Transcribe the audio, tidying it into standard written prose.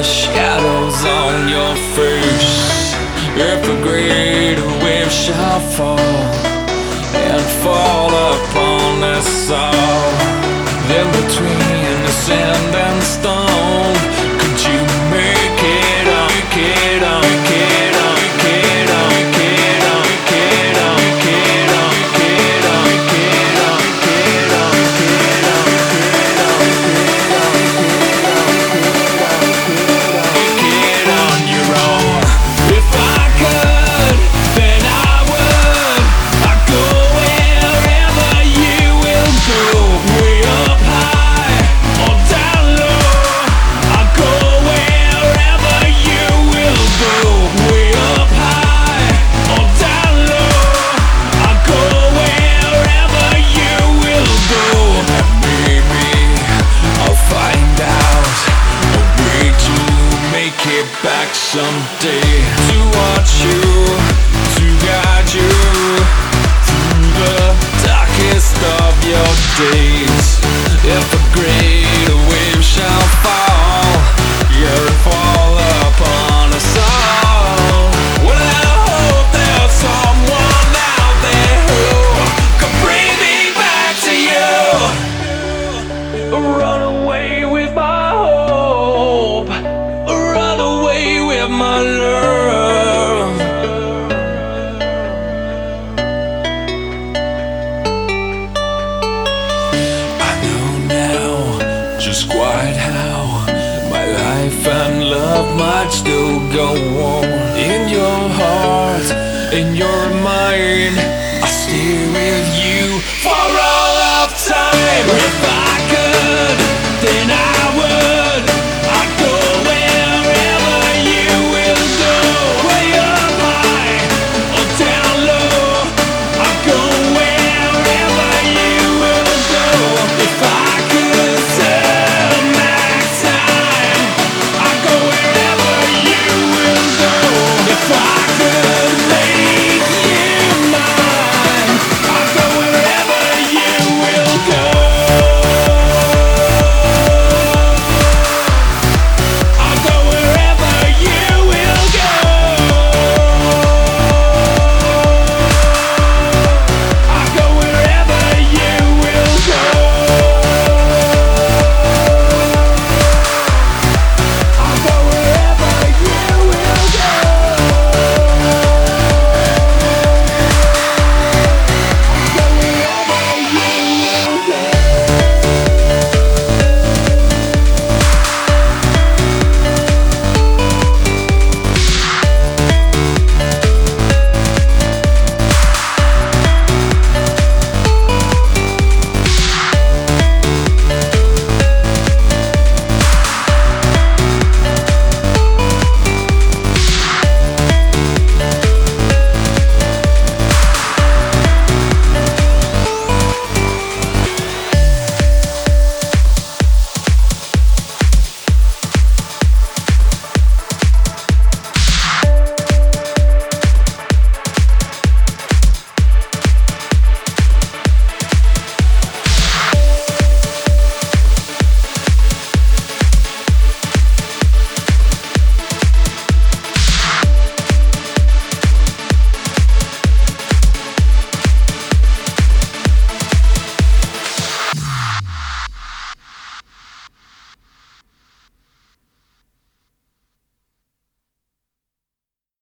shadows on your face. If a great wave shall fall and fall upon us all, then between the sand and stone, could you make it up? Make it up, make it up, make it up, make it up, make it up, make it up, make it up, make it up, make it up, make it up, make it on your own. If I could, then I would. I'd go wherever you will go. Way up high or down low. I'd go wherever you will go. Way up high or down low. I'd go wherever you will go. And maybe I'll find out a way to make it back someday. To watch you, to guide you through the darkest of your days. If a great wave shall fall, yeah, fall upon us all. Well, I hope there's someone out there who can bring me back to you. Run away with my hope, run away with my love. I know now just quite how my life and love might still go on. In your heart, in your mind, I'll stay with you for all of time.